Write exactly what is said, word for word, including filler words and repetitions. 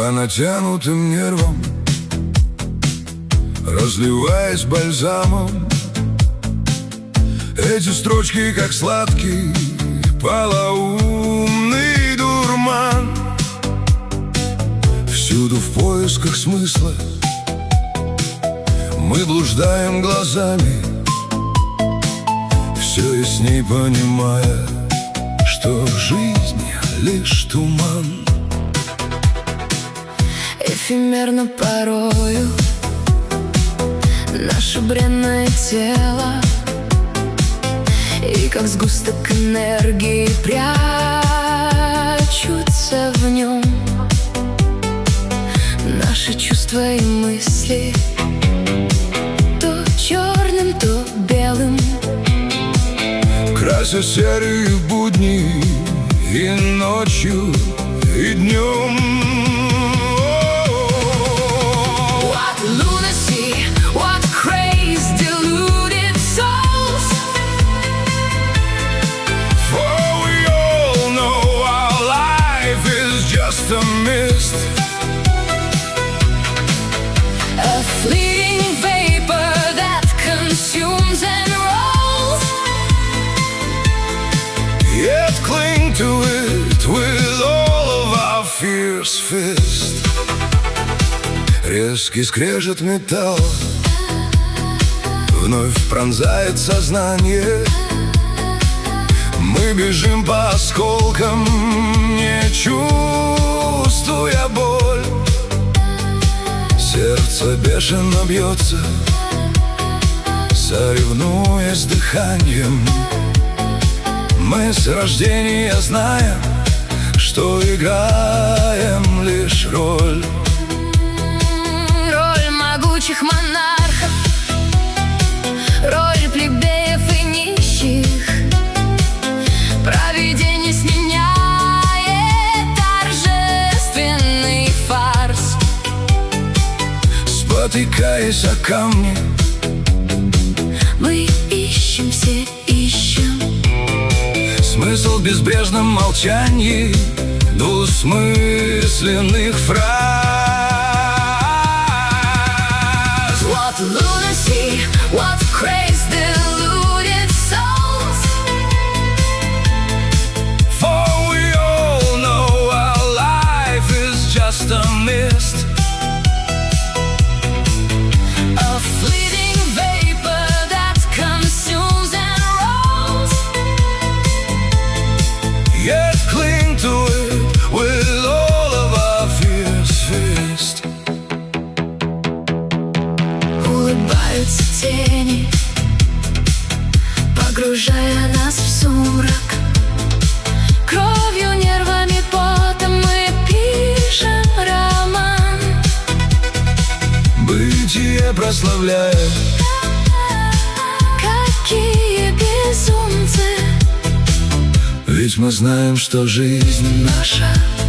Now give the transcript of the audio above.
по натянутым нервам, разливаясь бальзамом. Эти строчки, как сладкий полоумный дурман, всюду в поисках смысла мы блуждаем глазами, все ясней понимая, что жизнь лишь туман. Эфемерно порою наше бренное тело, и как сгусток энергии прячутся в нем наши чувства и мысли, то черным, то белым, крася серые будни и ночью, и днем. What lunacy, what craze, deluded souls. For we all know our life is just a mist, A fleeting vapor that consumes and rolls. yet cling to it with all of our fierce fist. Резкий скрежет металла вновь пронзает сознание. Мы бежим по осколкам, не чувствуя боль. Сердце бешено бьется, соревнуясь с дыханием. Мы с рождения знаем, что играем лишь роль. Роль могучих монархов, роль плебеев и нищих. Провидение сменяет торжественный фарс. Спотыкаясь о камни, Мы ищем, все ищем смысл в безбрежном молчании двусмысленных фраз. What lunacy, what craze, deluded souls. For we all know our life is just a mist, A fleeting vapor that consumes and rolls. yet cling to it with all of our fierce fist. Улыбаются тени, погружая нас в сумрак. Кровью, нервами, потом мы пишем роман. Бытие прославляя, Какие безумцы, ведь мы знаем, что жизнь наша